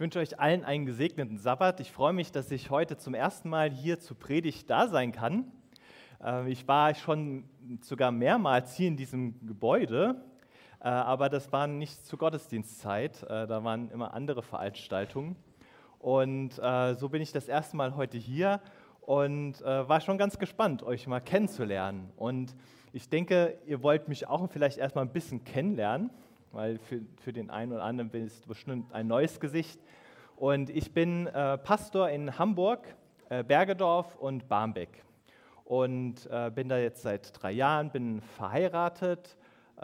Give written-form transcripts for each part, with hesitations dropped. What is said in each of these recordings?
wünsche euch allen einen gesegneten Sabbat. Ich freue mich, dass ich heute zum ersten Mal hier zur Predigt da sein kann. Ich war schon sogar mehrmals hier in diesem Gebäude, aber das war nicht zur Gottesdienstzeit, da waren immer andere Veranstaltungen. Und so bin ich das erste Mal heute hier und war schon ganz gespannt, euch mal kennenzulernen. Und ich denke, ihr wollt mich auch vielleicht erstmal ein bisschen kennenlernen, weil für den einen oder anderen bin ich bestimmt ein neues Gesicht. Und ich bin Pastor in Hamburg, Bergedorf und Barmbek. Und bin da jetzt seit 3 Jahren, bin verheiratet,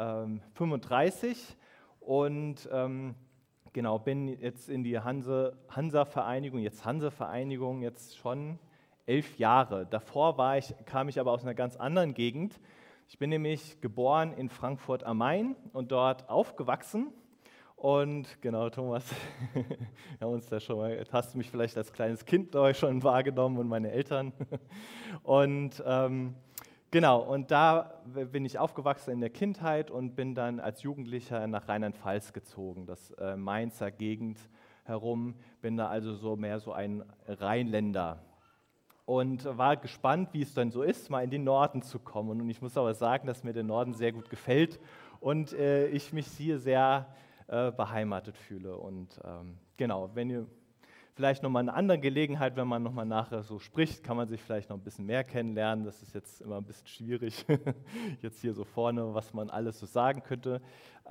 35 und genau, bin jetzt in die Hansa-Vereinigung, jetzt Hanse-Vereinigung, jetzt schon 11 Jahre. Davor kam ich aber aus einer ganz anderen Gegend. Ich bin nämlich geboren in Frankfurt am Main und dort aufgewachsen. Und genau, Thomas, wir haben uns da schon mal, hast du mich vielleicht als kleines Kind schon wahrgenommen und meine Eltern. Und genau, und da bin ich aufgewachsen in der Kindheit und bin dann als Jugendlicher nach Rheinland-Pfalz gezogen, das Mainzer Gegend herum, bin da also so mehr so ein Rheinländer. Und war gespannt, wie es dann so ist, mal in den Norden zu kommen. Und ich muss aber sagen, dass mir der Norden sehr gut gefällt und ich mich hier sehr beheimatet fühle. Und genau, wenn ihr vielleicht nochmal eine andere Gelegenheit, wenn man nochmal nachher so spricht, kann man sich vielleicht noch ein bisschen mehr kennenlernen. Das ist jetzt immer ein bisschen schwierig, jetzt hier so vorne, was man alles so sagen könnte.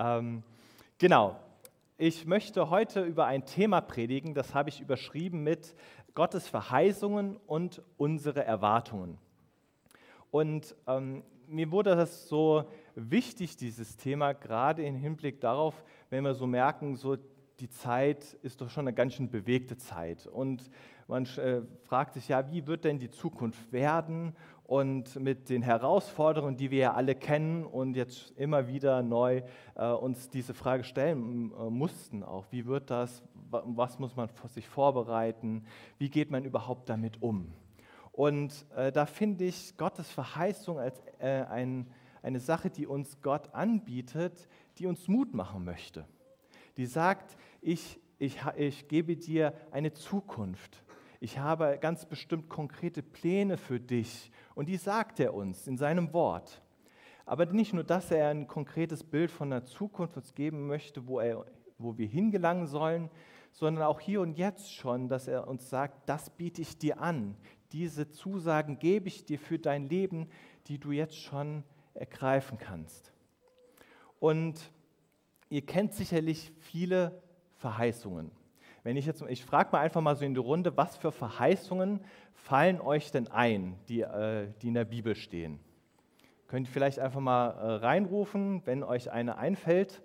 Genau, ich möchte heute über ein Thema predigen, das habe ich überschrieben mit Gottes Verheißungen und unsere Erwartungen. Und mir wurde das so wichtig, dieses Thema, gerade im Hinblick darauf, wenn wir so merken, so die Zeit ist doch schon eine ganz schön bewegte Zeit. Und man fragt sich ja, wie wird denn die Zukunft werden? Und mit den Herausforderungen, die wir ja alle kennen und jetzt immer wieder neu uns diese Frage stellen mussten auch. Wie wird das? Was muss man sich vorbereiten? Wie geht man überhaupt damit um? Und da finde ich Gottes Verheißung als eine Sache, die uns Gott anbietet, die uns Mut machen möchte. Die sagt, ich gebe dir eine Zukunft. Ich habe ganz bestimmt konkrete Pläne für dich. Und die sagt er uns in seinem Wort. Aber nicht nur, dass er ein konkretes Bild von der Zukunft uns geben möchte, wo wir hingelangen sollen, sondern auch hier und jetzt schon, dass er uns sagt, das biete ich dir an. Diese Zusagen gebe ich dir für dein Leben, die du jetzt schon ergreifen kannst. Und ihr kennt sicherlich viele Verheißungen. Ich frage mal einfach mal so in die Runde, was für Verheißungen fallen euch denn ein, die in der Bibel stehen? Könnt ihr vielleicht einfach mal reinrufen, wenn euch eine einfällt?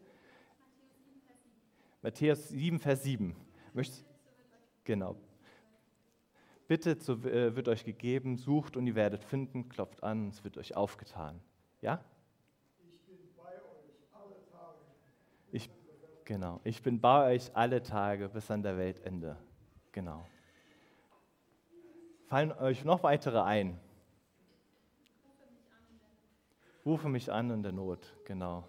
Matthäus 7, Vers 7. Genau. Bittet, so wird euch gegeben, sucht und ihr werdet finden, klopft an, es wird euch aufgetan. Ja? Ich bin bei euch alle Tage. Genau, ich bin bei euch alle Tage bis an der Weltende. Genau. Fallen euch noch weitere ein? Rufe mich an in der Not, genau.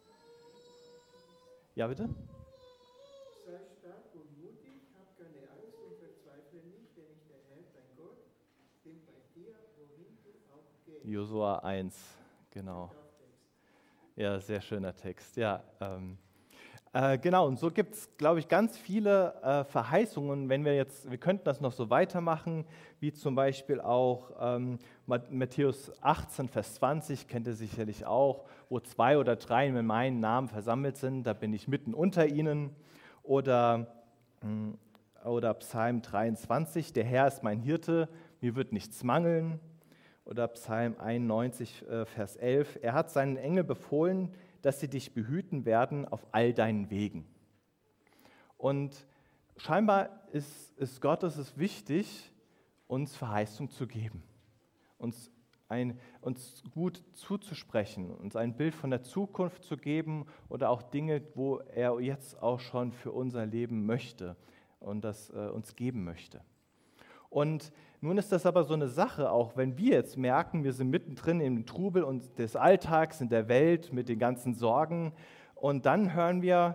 Ja, bitte? Sei stark und mutig, hab keine Angst und verzweifle nicht, denn ich, der Herr, dein Gott, bin bei dir, wohin du auch gehst. Josua 1, genau. Ja, sehr schöner Text, ja. Genau, und so gibt es, glaube ich, ganz viele Verheißungen, wir könnten das noch so weitermachen, wie zum Beispiel auch Matthäus 18, Vers 20, kennt ihr sicherlich auch, wo 2 oder 3 in meinem Namen versammelt sind, da bin ich mitten unter ihnen. Oder Psalm 23, der Herr ist mein Hirte, mir wird nichts mangeln. Oder Psalm 91, Vers 11, er hat seinen Engel befohlen, dass sie dich behüten werden auf all deinen Wegen. Und scheinbar ist Gott es wichtig, uns Verheißung zu geben, uns gut zuzusprechen, uns ein Bild von der Zukunft zu geben oder auch Dinge, wo er jetzt auch schon für unser Leben möchte und das uns geben möchte. Und nun ist das aber so eine Sache, auch wenn wir jetzt merken, wir sind mittendrin im Trubel des Alltags, in der Welt mit den ganzen Sorgen und dann hören wir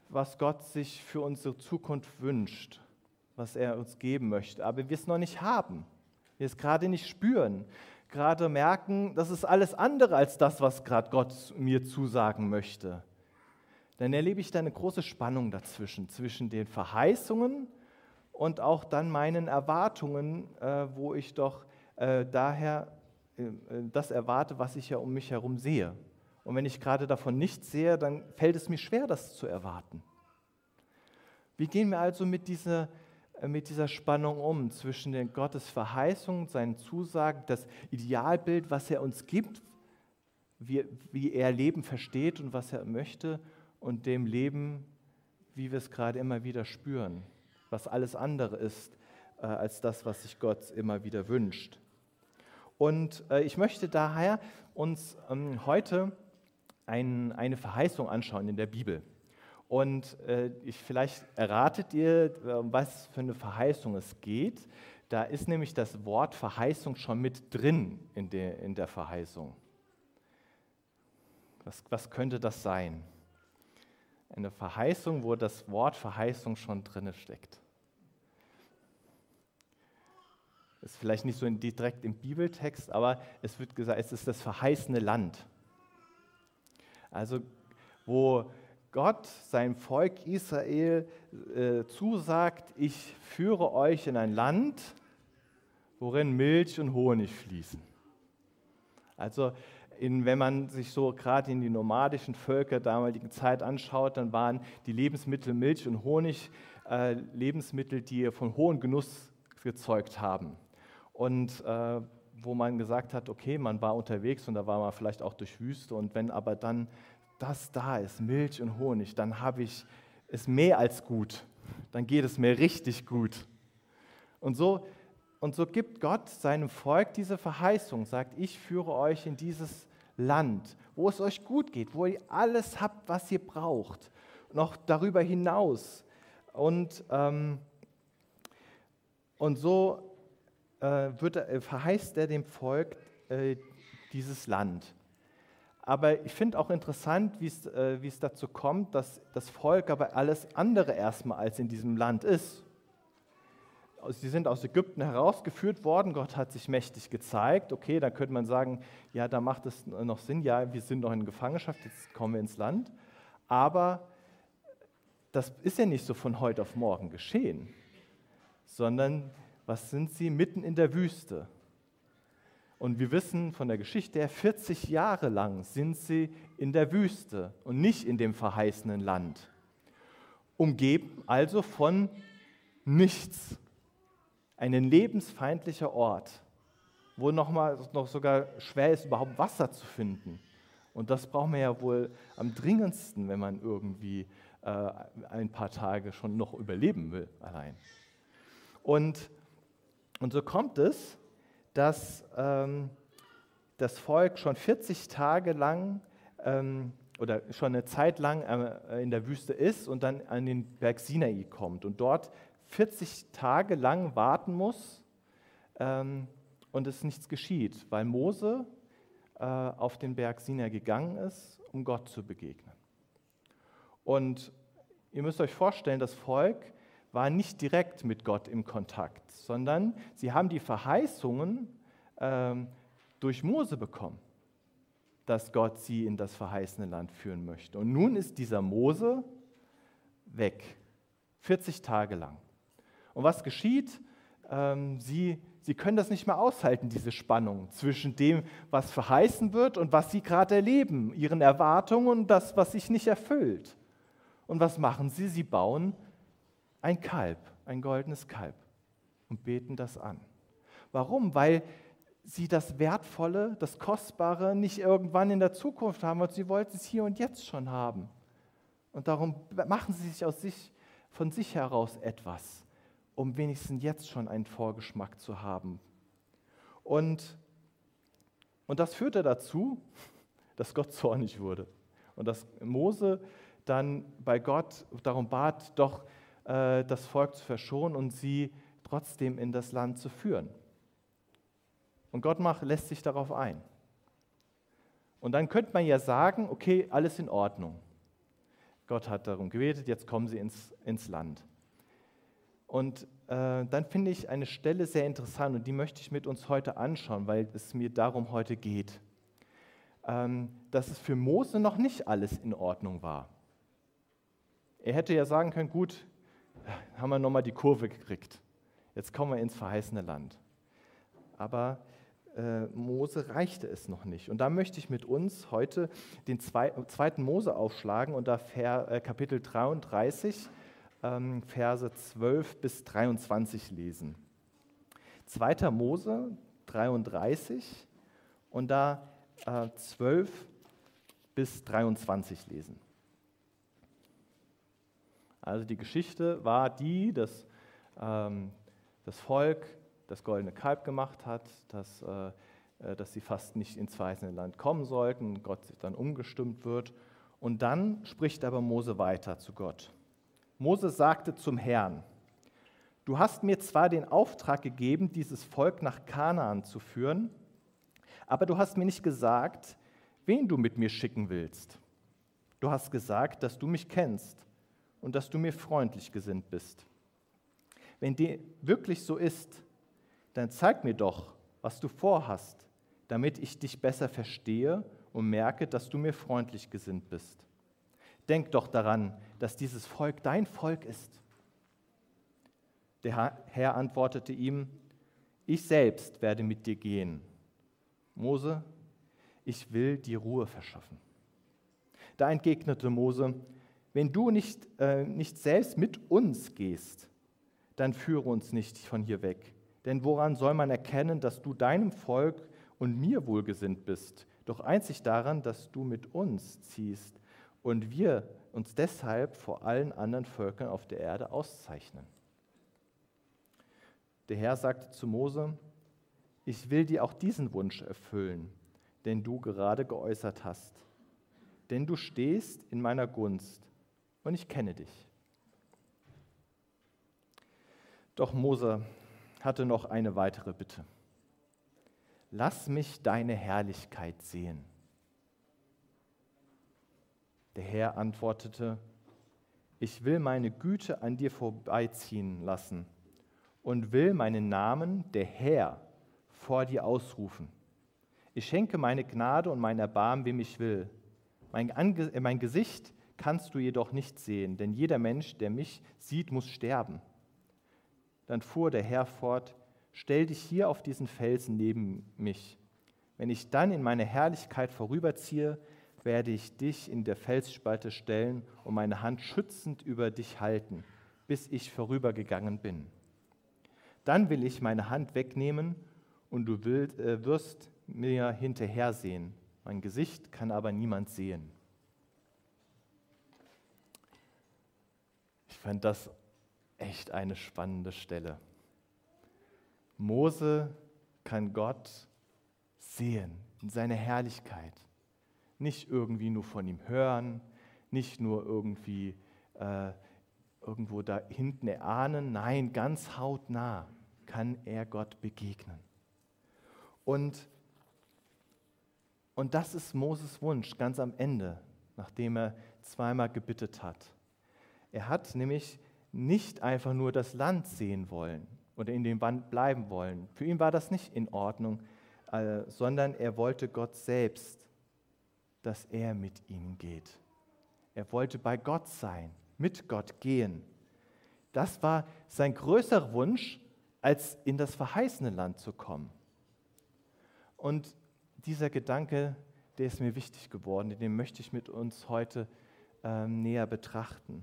was Gott sich für unsere Zukunft wünscht, was er uns geben möchte, aber wir es noch nicht haben, wir es gerade nicht spüren, gerade merken, das ist alles andere als das, was gerade Gott mir zusagen möchte. Dann erlebe ich da eine große Spannung dazwischen, zwischen den Verheißungen und auch dann meinen Erwartungen, wo ich doch daher das erwarte, was ich ja um mich herum sehe. Und wenn ich gerade davon nichts sehe, dann fällt es mir schwer, das zu erwarten. Wie gehen wir also mit dieser Spannung um zwischen den Gottes Verheißungen, seinen Zusagen, das Idealbild, was er uns gibt, wie er Leben versteht und was er möchte, und dem Leben, wie wir es gerade immer wieder spüren, was alles andere ist als das, was sich Gott immer wieder wünscht. Und ich möchte daher uns heute eine Verheißung anschauen in der Bibel. Und vielleicht erratet ihr, was für eine Verheißung es geht. Da ist nämlich das Wort Verheißung schon mit drin in der Verheißung. Was könnte das sein? Eine Verheißung, wo das Wort Verheißung schon drin steckt. Ist vielleicht nicht so direkt im Bibeltext, aber es wird gesagt, es ist das verheißene Land. Also wo Gott seinem Volk Israel zusagt, ich führe euch in ein Land, worin Milch und Honig fließen. Also wenn man sich so gerade in die nomadischen Völker der damaligen Zeit anschaut, dann waren die Lebensmittel Milch und Honig Lebensmittel, die von hohem Genuss gezeugt haben. Und wo man gesagt hat, okay, man war unterwegs und da war man vielleicht auch durch Wüste, und wenn aber dann das da ist, Milch und Honig, dann habe ich es mehr als gut, dann geht es mir richtig gut. Und so gibt Gott seinem Volk diese Verheißung, sagt, ich führe euch in dieses Land, wo es euch gut geht, wo ihr alles habt, was ihr braucht, noch darüber hinaus. Und so verheißt er dem Volk dieses Land. Aber ich finde auch interessant, wie es dazu kommt, dass das Volk aber alles andere erstmal als in diesem Land ist. Sie sind aus Ägypten herausgeführt worden, Gott hat sich mächtig gezeigt. Okay, dann könnte man sagen, ja, da macht es noch Sinn, ja, wir sind noch in Gefangenschaft, jetzt kommen wir ins Land. Aber das ist ja nicht so von heute auf morgen geschehen, sondern was sind sie? Mitten in der Wüste. Und wir wissen von der Geschichte her, 40 Jahre lang sind sie in der Wüste und nicht in dem verheißenen Land. Umgeben also von nichts. Ein lebensfeindlicher Ort, wo noch sogar schwer ist, überhaupt Wasser zu finden. Und das brauchen wir ja wohl am dringendsten, wenn man irgendwie ein paar Tage schon noch überleben will allein. Und so kommt es, dass das Volk schon 40 Tage lang oder schon eine Zeit lang in der Wüste ist und dann an den Berg Sinai kommt und dort 40 Tage lang warten muss und es nichts geschieht, weil Mose auf den Berg Sinai gegangen ist, um Gott zu begegnen. Und ihr müsst euch vorstellen, das Volk war nicht direkt mit Gott im Kontakt, sondern sie haben die Verheißungen durch Mose bekommen, dass Gott sie in das verheißene Land führen möchte. Und nun ist dieser Mose weg, 40 Tage lang. Und was geschieht? Sie können das nicht mehr aushalten, diese Spannung zwischen dem, was verheißen wird und was sie gerade erleben, ihren Erwartungen und das, was sich nicht erfüllt. Und was machen sie? Sie bauen ein Kalb, ein goldenes Kalb und beten das an. Warum? Weil sie das Wertvolle, das Kostbare nicht irgendwann in der Zukunft haben, sondern sie wollten es hier und jetzt schon haben. Und darum machen sie sich von sich heraus etwas, um wenigstens jetzt schon einen Vorgeschmack zu haben. Und das führte dazu, dass Gott zornig wurde und dass Mose dann bei Gott darum bat, doch das Volk zu verschonen und sie trotzdem in das Land zu führen. Und Gott lässt sich darauf ein. Und dann könnte man ja sagen, okay, alles in Ordnung. Gott hat darum gebetet, jetzt kommen sie ins Land. Und dann finde ich eine Stelle sehr interessant und die möchte ich mit uns heute anschauen, weil es mir darum heute geht. Dass es für Mose noch nicht alles in Ordnung war. Er hätte ja sagen können, gut, haben wir nochmal die Kurve gekriegt. Jetzt kommen wir ins verheißene Land. Aber Mose reichte es noch nicht. Und da möchte ich mit uns heute den zweiten Mose aufschlagen und da Kapitel 33, Verse 12 bis 23 lesen. 2. Mose 33 und da 12 bis 23 lesen. Also die Geschichte war die, dass das Volk das goldene Kalb gemacht hat, dass sie fast nicht ins verheißene Land kommen sollten, Gott sich dann umgestimmt wird. Und dann spricht aber Mose weiter zu Gott. Mose sagte zum Herrn: Du hast mir zwar den Auftrag gegeben, dieses Volk nach Kanaan zu führen, aber du hast mir nicht gesagt, wen du mit mir schicken willst. Du hast gesagt, dass du mich kennst und dass du mir freundlich gesinnt bist. Wenn dem wirklich so ist, dann zeig mir doch, was du vorhast, damit ich dich besser verstehe und merke, dass du mir freundlich gesinnt bist. Denk doch daran, dass dieses Volk dein Volk ist. Der Herr antwortete ihm: Ich selbst werde mit dir gehen. Mose, ich will dir Ruhe verschaffen. Da entgegnete Mose: Wenn du nicht selbst mit uns gehst, dann führe uns nicht von hier weg. Denn woran soll man erkennen, dass du deinem Volk und mir wohlgesinnt bist? Doch einzig daran, dass du mit uns ziehst und wir uns deshalb vor allen anderen Völkern auf der Erde auszeichnen. Der Herr sagte zu Mose: Ich will dir auch diesen Wunsch erfüllen, den du gerade geäußert hast. Denn du stehst in meiner Gunst und ich kenne dich. Doch Mose hatte noch eine weitere Bitte. Lass mich deine Herrlichkeit sehen. Der Herr antwortete: Ich will meine Güte an dir vorbeiziehen lassen und will meinen Namen, der Herr, vor dir ausrufen. Ich schenke meine Gnade und mein Erbarmen, wem ich will. Mein Gesicht kannst du jedoch nicht sehen, denn jeder Mensch, der mich sieht, muss sterben. Dann fuhr der Herr fort: Stell dich hier auf diesen Felsen neben mich. Wenn ich dann in meine Herrlichkeit vorüberziehe, werde ich dich in der Felsspalte stellen und meine Hand schützend über dich halten, bis ich vorübergegangen bin. Dann will ich meine Hand wegnehmen und du wirst mir hinterher sehen. Mein Gesicht kann aber niemand sehen. Ich fand das echt eine spannende Stelle. Mose kann Gott sehen in seiner Herrlichkeit. Nicht irgendwie nur von ihm hören, nicht nur irgendwie irgendwo da hinten erahnen. Nein, ganz hautnah kann er Gott begegnen. Und das ist Moses Wunsch ganz am Ende, nachdem er zweimal gebittet hat. Er hat nämlich nicht einfach nur das Land sehen wollen oder in dem Land bleiben wollen. Für ihn war das nicht in Ordnung, sondern er wollte Gott selbst, dass er mit ihnen geht. Er wollte bei Gott sein, mit Gott gehen. Das war sein größerer Wunsch, als in das verheißene Land zu kommen. Und dieser Gedanke, der ist mir wichtig geworden, den möchte ich mit uns heute näher betrachten.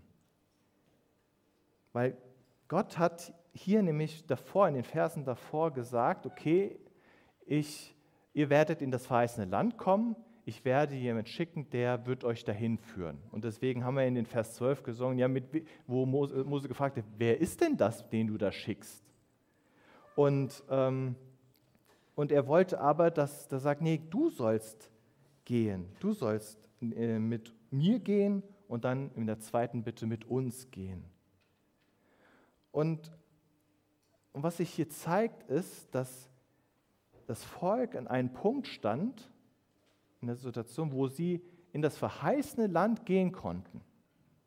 Weil Gott hat hier nämlich davor, in den Versen davor gesagt, okay, ihr werdet in das verheißene Land kommen, ich werde jemanden schicken, der wird euch dahin führen. Und deswegen haben wir in den Vers 12 gesungen, ja, wo Mose gefragt hat, wer ist denn das, den du da schickst? Und er wollte aber, dass er sagt, nee, du sollst gehen, du sollst mit mir gehen und dann in der zweiten Bitte mit uns gehen. Und was sich hier zeigt, ist, dass das Volk an einem Punkt stand, in der Situation, wo sie in das verheißene Land gehen konnten.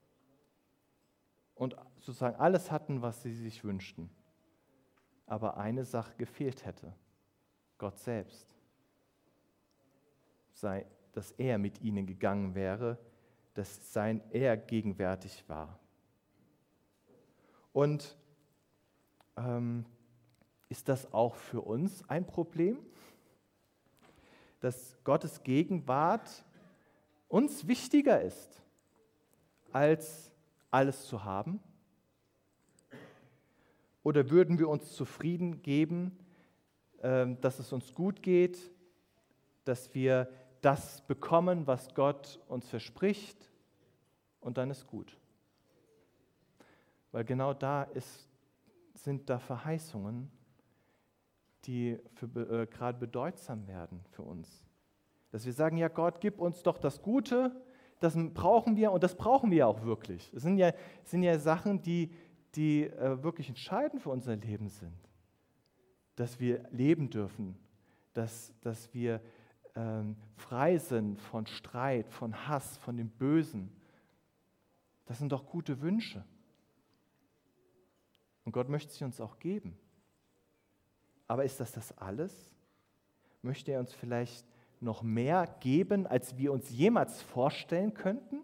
und sozusagen alles hatten, was sie sich wünschten. Aber eine Sache gefehlt hätte: Gott selbst. Dass er mit ihnen gegangen wäre, dass er gegenwärtig war. Und ist das auch für uns ein Problem, dass Gottes Gegenwart uns wichtiger ist, als alles zu haben? Oder würden wir uns zufrieden geben, dass es uns gut geht, dass wir das bekommen, was Gott uns verspricht, und dann ist gut? Weil genau da sind da Verheißungen, die gerade bedeutsam werden für uns. Dass wir sagen, ja Gott, gib uns doch das Gute, das brauchen wir, und das brauchen wir auch wirklich. Es sind ja Sachen, die wirklich entscheidend für unser Leben sind. Dass wir leben dürfen, dass wir frei sind von Streit, von Hass, von dem Bösen. Das sind doch gute Wünsche. Und Gott möchte sie uns auch geben. Aber ist das alles? Möchte er uns vielleicht noch mehr geben, als wir uns jemals vorstellen könnten?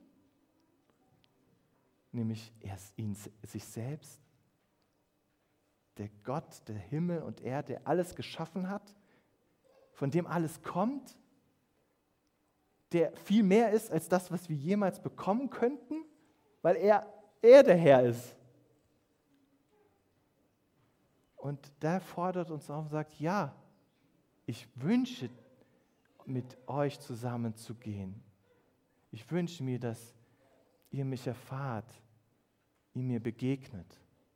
Nämlich sich selbst, der Gott, der Himmel und Erde, der alles geschaffen hat, von dem alles kommt, der viel mehr ist als das, was wir jemals bekommen könnten, weil er der Herr ist. Und der fordert uns auf und sagt, ja, ich wünsche, mit euch zusammen zu gehen. Ich wünsche mir, dass ihr mich erfahrt, ihr mir begegnet.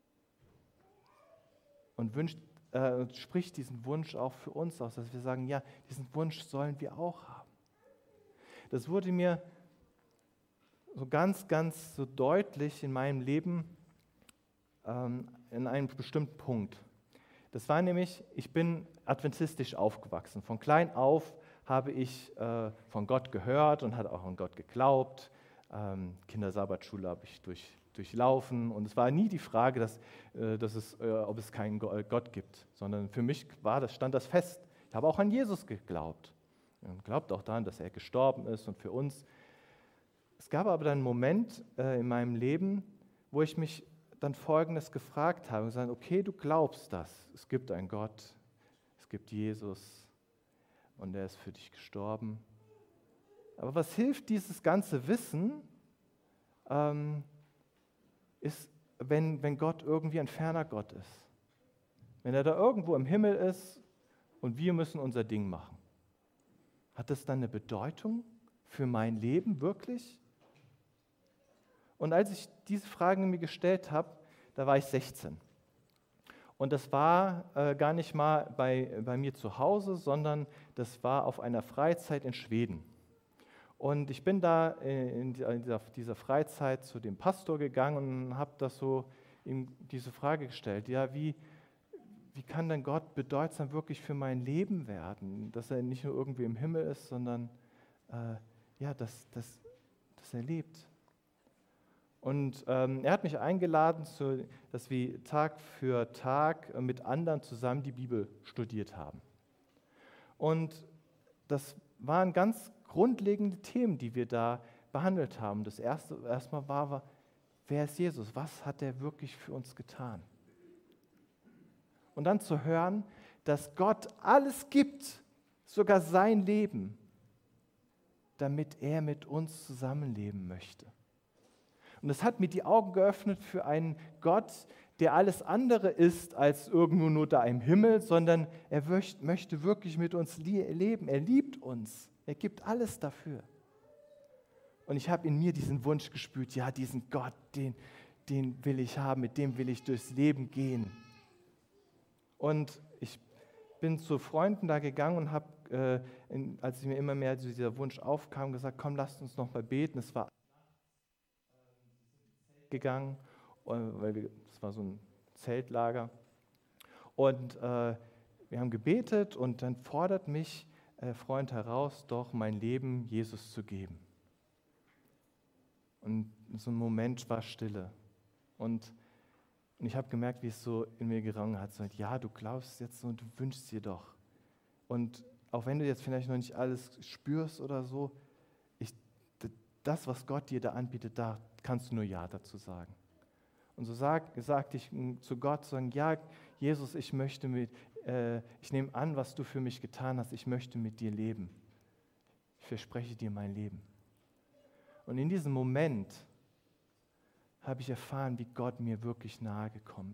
Und spricht diesen Wunsch auch für uns aus, dass wir sagen, ja, diesen Wunsch sollen wir auch haben. Das wurde mir so ganz, ganz so deutlich in meinem Leben in einem bestimmten Punkt. Das war nämlich, ich bin adventistisch aufgewachsen. Von klein auf habe ich von Gott gehört und habe auch an Gott geglaubt. Kindersabbatschule habe ich durchlaufen, und es war nie die Frage, ob es keinen Gott gibt, sondern für mich stand das fest. Ich habe auch an Jesus geglaubt und glaubt auch daran, dass er gestorben ist und für uns. Es gab aber dann einen Moment in meinem Leben, wo ich mich dann Folgendes gefragt habe und gesagt, okay, du glaubst das, es gibt einen Gott, es gibt Jesus und er ist für dich gestorben. Aber was hilft dieses ganze Wissen, ist, wenn Gott irgendwie ein ferner Gott ist. Wenn er da irgendwo im Himmel ist und wir müssen unser Ding machen. Hat das dann eine Bedeutung für mein Leben wirklich? Und als ich diese Fragen mir gestellt habe, da war ich 16. Und das war gar nicht mal bei mir zu Hause, sondern das war auf einer Freizeit in Schweden. Und ich bin da in dieser Freizeit zu dem Pastor gegangen und habe ihm diese Frage gestellt, ja, wie kann denn Gott bedeutsam wirklich für mein Leben werden? Dass er nicht nur irgendwie im Himmel ist, sondern dass er lebt. Und er hat mich eingeladen, dass wir Tag für Tag mit anderen zusammen die Bibel studiert haben. Und das waren ganz grundlegende Themen, die wir da behandelt haben. Das erstmal war, wer ist Jesus? Was hat er wirklich für uns getan? Und dann zu hören, dass Gott alles gibt, sogar sein Leben, damit er mit uns zusammenleben möchte. Und das hat mir die Augen geöffnet für einen Gott, der alles andere ist als irgendwo nur da im Himmel, sondern er möchte wirklich mit uns leben. Er liebt uns. Er gibt alles dafür. Und ich habe in mir diesen Wunsch gespürt, ja, diesen Gott, den will ich haben, mit dem will ich durchs Leben gehen. Und ich bin zu Freunden da gegangen und habe, als mir immer mehr dieser Wunsch aufkam, gesagt, komm, lasst uns noch mal beten. Es war gegangen, weil es war so ein Zeltlager. Und wir haben gebetet und dann fordert mich Freund heraus, doch mein Leben Jesus zu geben. Und so ein Moment war Stille. Und ich habe gemerkt, wie es so in mir gerungen hat, so, ja, du glaubst jetzt und du wünschst dir doch. Und auch wenn du jetzt vielleicht noch nicht alles spürst oder so, das, was Gott dir da anbietet, da kannst du nur Ja dazu sagen. Und so sagte ich zu Gott, sagen, ja, Jesus, ich nehme an, was du für mich getan hast, ich möchte mit dir leben. Ich verspreche dir mein Leben. Und in diesem Moment habe ich erfahren, wie Gott mir wirklich nahe gekommen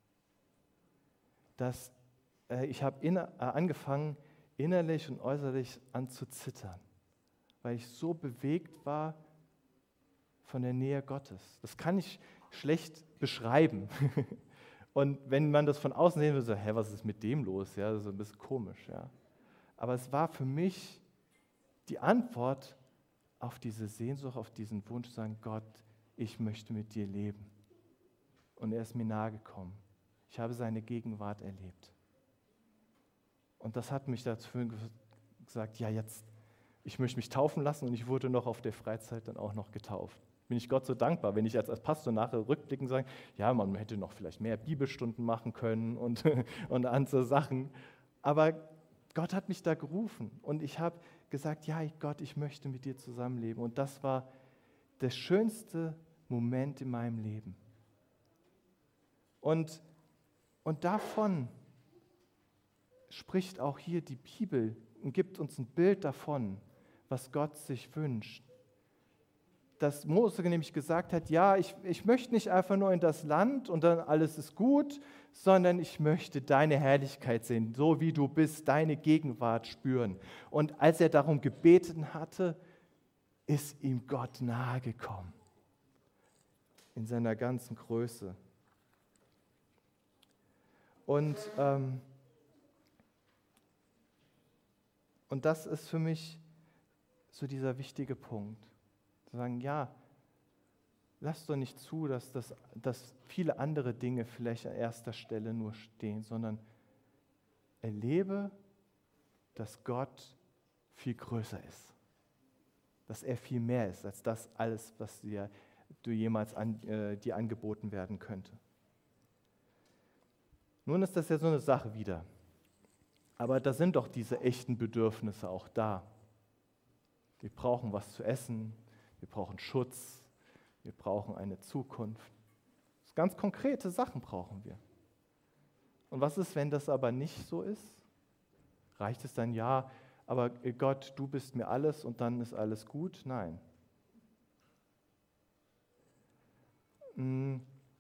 ist. Ich habe angefangen, innerlich und äußerlich an zu zittern, weil ich so bewegt war von der Nähe Gottes. Das kann ich schlecht beschreiben. Und wenn man das von außen sehen würde, so, was ist mit dem los? Ja, das ist ein bisschen komisch. Ja. Aber es war für mich die Antwort auf diese Sehnsucht, auf diesen Wunsch, zu sagen, Gott, ich möchte mit dir leben. Und er ist mir nahe gekommen. Ich habe seine Gegenwart erlebt. Und das hat mich dazu gesagt, ja, jetzt, ich möchte mich taufen lassen, und ich wurde noch auf der Freizeit dann auch noch getauft. Bin ich Gott so dankbar, wenn ich als Pastor nachher rückblickend sage, ja, man hätte noch vielleicht mehr Bibelstunden machen können und andere Sachen. Aber Gott hat mich da gerufen und ich habe gesagt, ja, Gott, ich möchte mit dir zusammenleben. Und das war der schönste Moment in meinem Leben. Und davon spricht auch hier die Bibel und gibt uns ein Bild davon, was Gott sich wünscht. Dass Mose nämlich gesagt hat, ja, ich möchte nicht einfach nur in das Land und dann alles ist gut, sondern ich möchte deine Herrlichkeit sehen, so wie du bist, deine Gegenwart spüren. Und als er darum gebeten hatte, ist ihm Gott nahe gekommen, in seiner ganzen Größe. Und das ist für mich so dieser wichtige Punkt. Zu sagen, ja, lass doch nicht zu, dass viele andere Dinge vielleicht an erster Stelle nur stehen, sondern erlebe, dass Gott viel größer ist. Dass er viel mehr ist, als das alles, was dir jemals dir angeboten werden könnte. Nun ist das ja so eine Sache wieder. Aber da sind doch diese echten Bedürfnisse auch da. Wir brauchen was zu essen, wir brauchen Schutz, wir brauchen eine Zukunft. Ganz konkrete Sachen brauchen wir. Und was ist, wenn das aber nicht so ist? Reicht es dann, ja, aber Gott, du bist mir alles und dann ist alles gut? Nein. Und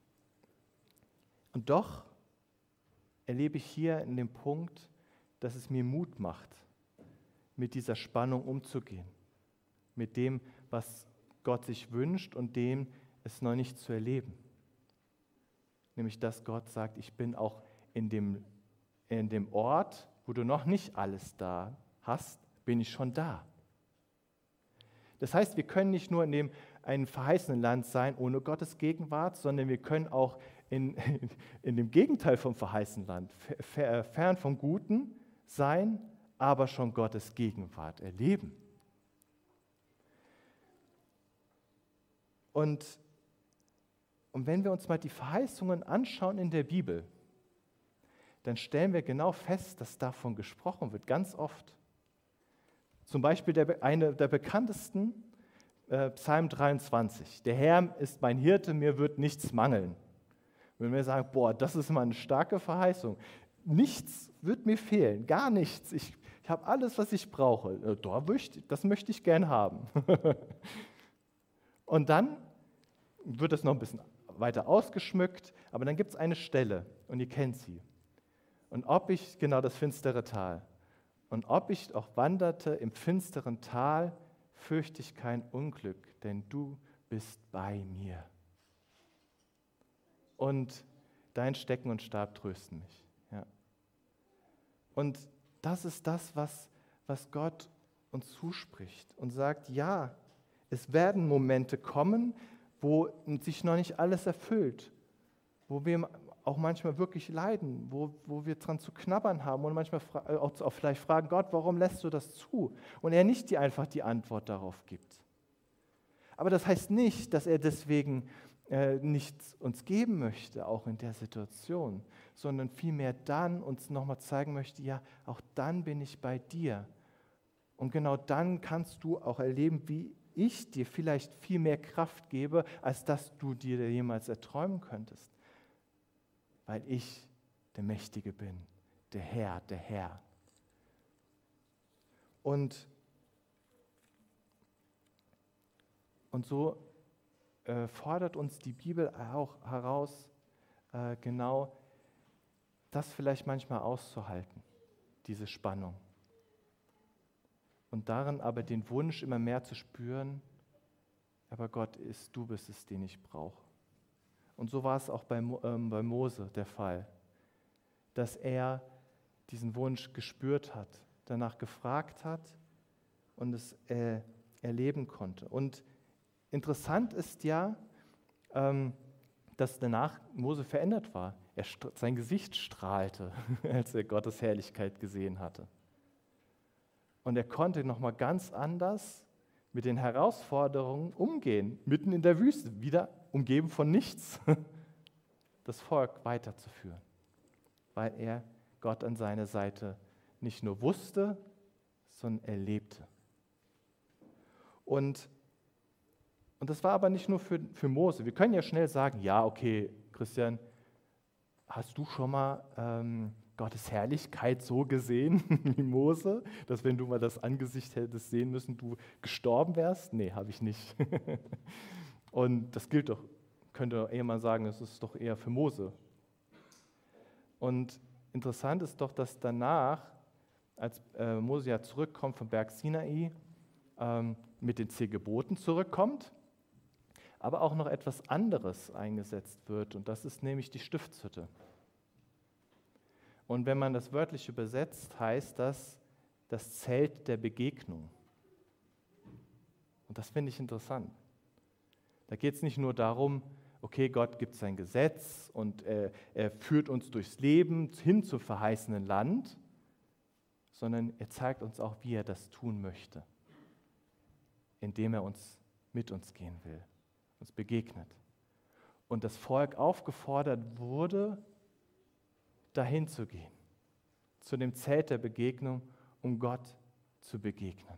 doch erlebe ich hier in dem Punkt, dass es mir Mut macht, mit dieser Spannung umzugehen, mit dem, was Gott sich wünscht und dem es noch nicht zu erleben. Nämlich, dass Gott sagt, ich bin auch in dem Ort, wo du noch nicht alles da hast, bin ich schon da. Das heißt, wir können nicht nur in einem verheißenen Land sein ohne Gottes Gegenwart, sondern wir können auch in dem Gegenteil vom verheißenen Land, fern vom Guten sein, aber schon Gottes Gegenwart erleben. Und wenn wir uns mal die Verheißungen anschauen in der Bibel, dann stellen wir genau fest, dass davon gesprochen wird, ganz oft. Zum Beispiel einer der bekanntesten, Psalm 23. Der Herr ist mein Hirte, mir wird nichts mangeln. Wenn wir sagen, boah, das ist mal eine starke Verheißung. Nichts wird mir fehlen, gar nichts. Ich habe alles, was ich brauche. Das möchte ich gern haben. Und dann wird es noch ein bisschen weiter ausgeschmückt, aber dann gibt es eine Stelle, und ihr kennt sie. Und genau das finstere Tal. Und ob ich auch wanderte im finsteren Tal, fürchte ich kein Unglück, denn du bist bei mir. Und dein Stecken und Stab trösten mich. Ja. Und das ist das, was Gott uns zuspricht und sagt, ja, es werden Momente kommen, wo sich noch nicht alles erfüllt, wo wir auch manchmal wirklich leiden, wo wir dran zu knabbern haben und manchmal auch vielleicht fragen, Gott, warum lässt du das zu? Und er nicht einfach die Antwort darauf gibt. Aber das heißt nicht, dass er deswegen nichts uns geben möchte, auch in der Situation, sondern vielmehr dann uns nochmal zeigen möchte, ja, auch dann bin ich bei dir. Und genau dann kannst du auch erleben, wie ich dir vielleicht viel mehr Kraft gebe, als dass du dir jemals erträumen könntest. Weil ich der Mächtige bin, der Herr, der Herr. Und so fordert uns die Bibel auch heraus, genau das vielleicht manchmal auszuhalten, diese Spannung. Und darin aber den Wunsch immer mehr zu spüren, aber Gott ist, du bist es, den ich brauche. Und so war es auch bei Mose der Fall, dass er diesen Wunsch gespürt hat, danach gefragt hat und es erleben konnte. Und interessant ist ja, dass danach Mose verändert war. Sein Gesicht strahlte, als er Gottes Herrlichkeit gesehen hatte. Und er konnte nochmal ganz anders mit den Herausforderungen umgehen, mitten in der Wüste, wieder umgeben von nichts, das Volk weiterzuführen, weil er Gott an seiner Seite nicht nur wusste, sondern erlebte. Und das war aber nicht nur für Mose. Wir können ja schnell sagen, ja, okay, Christian, hast du schon mal Gottes Herrlichkeit so gesehen wie Mose, dass wenn du mal das Angesicht hättest sehen müssen, du gestorben wärst? Nee, habe ich nicht. Und das gilt doch, könnte eher mal sagen, das ist doch eher für Mose. Und interessant ist doch, dass danach, als Mose ja zurückkommt vom Berg Sinai, mit den 10 Geboten zurückkommt, aber auch noch etwas anderes eingesetzt wird, und das ist nämlich die Stiftshütte. Und wenn man das wörtlich übersetzt, heißt das das Zelt der Begegnung. Und das finde ich interessant. Da geht es nicht nur darum, okay, Gott gibt sein Gesetz und er führt uns durchs Leben hin zum verheißenen Land, sondern er zeigt uns auch, wie er das tun möchte, indem er mit uns gehen will, uns begegnet. Und das Volk aufgefordert wurde, dahin zu gehen, zu dem Zelt der Begegnung, um Gott zu begegnen.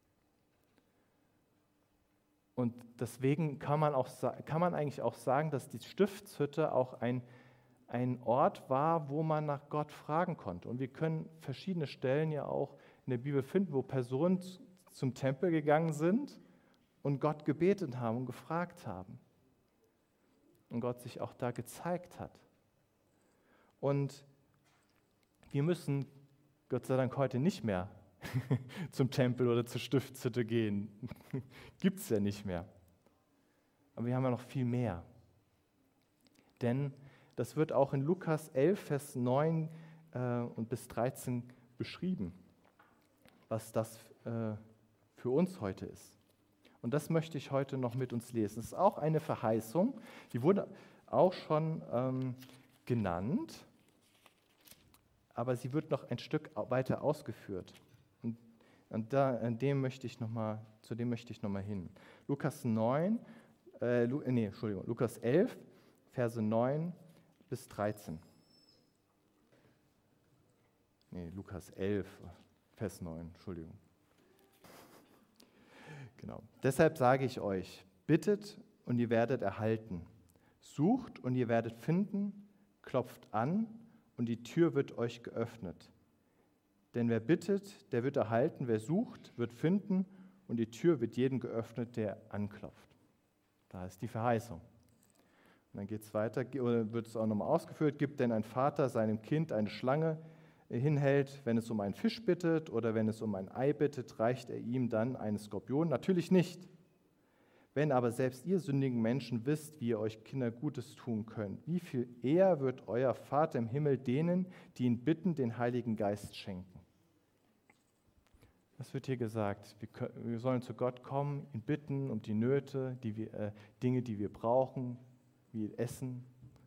Und deswegen kann man eigentlich auch sagen, dass die Stiftshütte auch ein Ort war, wo man nach Gott fragen konnte. Und wir können verschiedene Stellen ja auch in der Bibel finden, wo Personen zum Tempel gegangen sind und Gott gebetet haben und gefragt haben. Und Gott sich auch da gezeigt hat. Und wir müssen, Gott sei Dank, heute nicht mehr zum Tempel oder zur Stiftshütte gehen. Gibt es ja nicht mehr. Aber wir haben ja noch viel mehr. Denn das wird auch in Lukas 11, Vers 9 und bis 13 beschrieben, was das für uns heute ist. Und das möchte ich heute noch mit uns lesen. Es ist auch eine Verheißung, die wurde auch schon genannt, aber sie wird noch ein Stück weiter ausgeführt. Und zu dem möchte ich noch mal hin. Lukas 11, Verse 9 bis 13. Lukas 11, Vers 9, Entschuldigung. Genau. Deshalb sage ich euch, bittet und ihr werdet erhalten. Sucht und ihr werdet finden, klopft an und die Tür wird euch geöffnet. Denn wer bittet, der wird erhalten, wer sucht, wird finden und die Tür wird jedem geöffnet, der anklopft. Da ist die Verheißung. Und dann geht es weiter, oder wird es auch nochmal ausgeführt, gibt denn ein Vater seinem Kind eine Schlange hinhält, wenn es um einen Fisch bittet oder wenn es um ein Ei bittet, reicht er ihm dann einen Skorpion? Natürlich nicht. Wenn aber selbst ihr sündigen Menschen wisst, wie ihr euch Kinder Gutes tun könnt, wie viel eher wird euer Vater im Himmel denen, die ihn bitten, den Heiligen Geist schenken? Was wird hier gesagt? Wir sollen zu Gott kommen, ihn bitten um die Nöte, Dinge, die wir brauchen, wie Essen.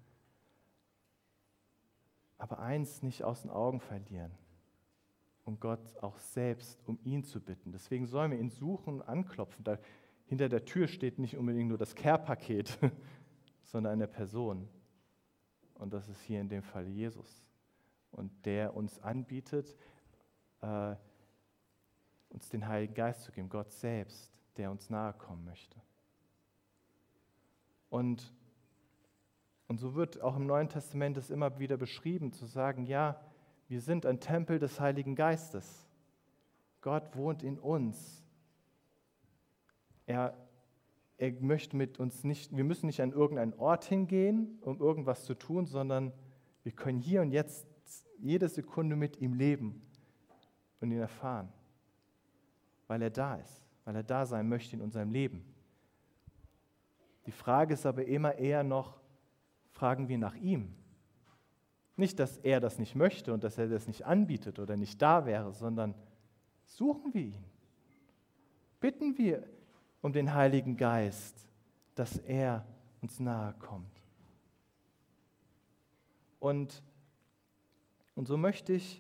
Aber eins nicht aus den Augen verlieren, um Gott auch selbst, um ihn zu bitten. Deswegen sollen wir ihn suchen und anklopfen. Hinter der Tür steht nicht unbedingt nur das Care-Paket, sondern eine Person. Und das ist hier in dem Fall Jesus. Und der uns anbietet, uns den Heiligen Geist zu geben, Gott selbst, der uns nahe kommen möchte. Und so wird auch im Neuen Testament es immer wieder beschrieben, zu sagen, ja, wir sind ein Tempel des Heiligen Geistes. Gott wohnt in uns. Er möchte mit uns nicht, wir müssen nicht an irgendeinen Ort hingehen, um irgendwas zu tun, sondern wir können hier und jetzt jede Sekunde mit ihm leben und ihn erfahren, weil er da ist, weil er da sein möchte in unserem Leben. Die Frage ist aber immer eher noch, fragen wir nach ihm? Nicht, dass er das nicht möchte und dass er das nicht anbietet oder nicht da wäre, sondern suchen wir ihn. Bitten wir um den Heiligen Geist, dass er uns nahe kommt. Und so möchte ich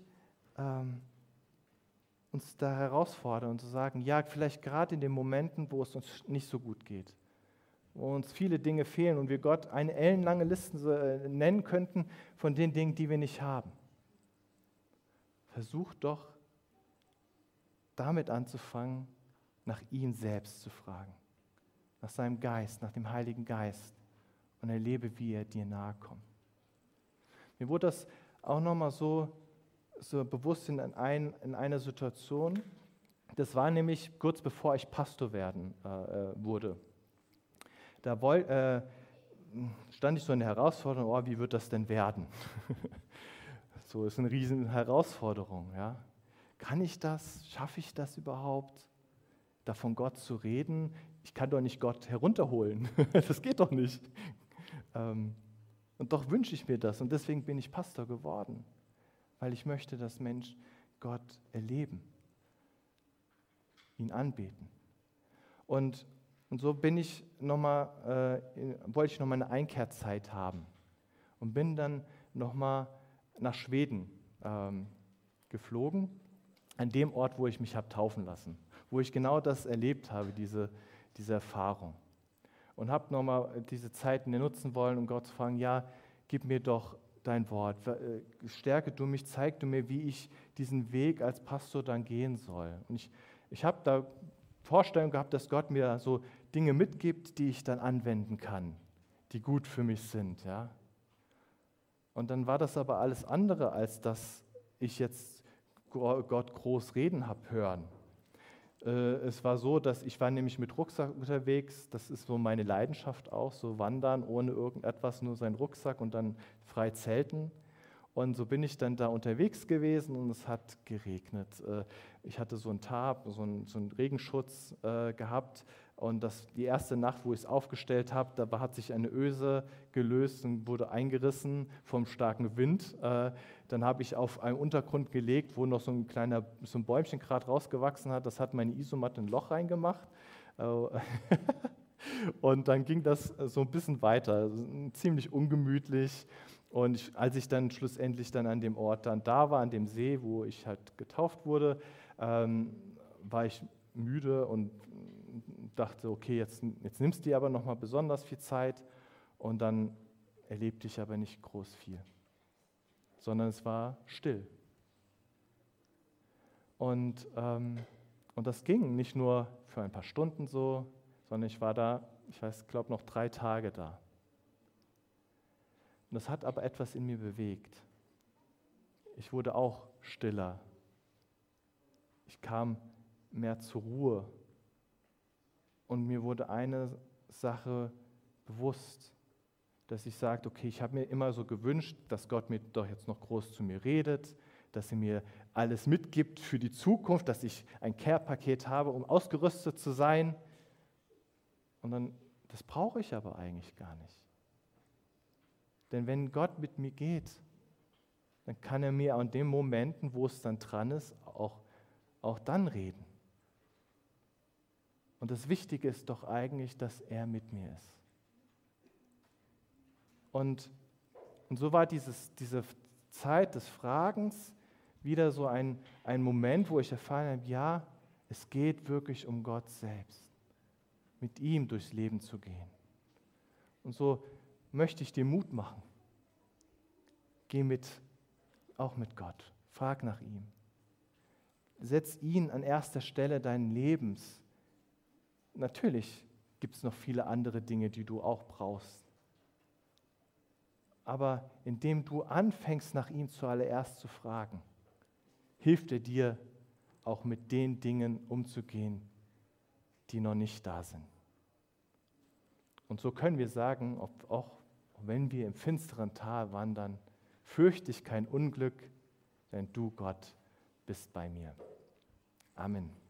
uns da herausfordern und zu sagen, ja, vielleicht gerade in den Momenten, wo es uns nicht so gut geht, wo uns viele Dinge fehlen und wir Gott eine ellenlange Liste nennen könnten von den Dingen, die wir nicht haben. Versuch doch damit anzufangen, nach ihm selbst zu fragen, nach seinem Geist, nach dem Heiligen Geist und erlebe, wie er dir nahe kommt. Mir wurde das auch nochmal so bewusst in einer Situation. Das war nämlich kurz bevor ich Pastor wurde. Da stand ich so in der Herausforderung, wie wird das denn werden? So ist eine riesen Herausforderung. Ja? Kann ich das? Schaffe ich das überhaupt? Da von Gott zu reden? Ich kann doch nicht Gott herunterholen. Das geht doch nicht. Und doch wünsche ich mir das. Und deswegen bin ich Pastor geworden. Weil ich möchte, dass Menschen Gott erleben, ihn anbeten. Und so wollte ich nochmal eine Einkehrzeit haben und bin dann nochmal nach Schweden geflogen, an dem Ort, wo ich mich habe taufen lassen, wo ich genau das erlebt habe, diese Erfahrung. Und habe nochmal diese Zeit nutzen wollen, um Gott zu fragen, ja, gib mir doch dein Wort, stärke du mich, zeig du mir, wie ich diesen Weg als Pastor dann gehen soll. Und ich habe da Vorstellung gehabt, dass Gott mir so Dinge mitgibt, die ich dann anwenden kann, die gut für mich sind. Ja? Und dann war das aber alles andere, als dass ich jetzt Gott groß reden habe hören. Es war so, dass ich war nämlich mit Rucksack unterwegs, das ist so meine Leidenschaft auch, so wandern ohne irgendetwas, nur seinen Rucksack und dann frei zelten. Und so bin ich dann da unterwegs gewesen und es hat geregnet. Ich hatte so einen Tarp, so einen Regenschutz gehabt und die erste Nacht, wo ich es aufgestellt habe, da hat sich eine Öse gelöst und wurde eingerissen vom starken Wind. Dann habe ich auf einen Untergrund gelegt, wo noch so ein Bäumchen gerade rausgewachsen hat. Das hat meine Isomatte ein Loch reingemacht. Und dann ging das so ein bisschen weiter, ziemlich ungemütlich. Und als ich dann schlussendlich dann an dem Ort dann da war, an dem See, wo ich halt getauft wurde, war ich müde und dachte, okay, jetzt nimmst du dir aber nochmal besonders viel Zeit. Und dann erlebte ich aber nicht groß viel, sondern es war still. Und das ging nicht nur für ein paar Stunden so, sondern ich war da, ich glaube noch 3 Tage da. Und das hat aber etwas in mir bewegt. Ich wurde auch stiller. Ich kam mehr zur Ruhe. Und mir wurde eine Sache bewusst, dass ich sagte, okay, ich habe mir immer so gewünscht, dass Gott mir doch jetzt noch groß zu mir redet, dass er mir alles mitgibt für die Zukunft, dass ich ein Care-Paket habe, um ausgerüstet zu sein. Und dann, das brauche ich aber eigentlich gar nicht. Denn wenn Gott mit mir geht, dann kann er mir an den Momenten, wo es dann dran ist, auch dann reden. Und das Wichtige ist doch eigentlich, dass er mit mir ist. Und so war diese Zeit des Fragens wieder so ein Moment, wo ich erfahren habe, ja, es geht wirklich um Gott selbst, mit ihm durchs Leben zu gehen. Und so möchte ich dir Mut machen. Geh auch mit Gott. Frag nach ihm. Setz ihn an erster Stelle deines Lebens. Natürlich gibt es noch viele andere Dinge, die du auch brauchst. Aber indem du anfängst, nach ihm zuallererst zu fragen, hilft er dir, auch mit den Dingen umzugehen, die noch nicht da sind. Und so können wir sagen, auch wenn wir im finsteren Tal wandern, fürchte ich kein Unglück, denn du, Gott, bist bei mir. Amen.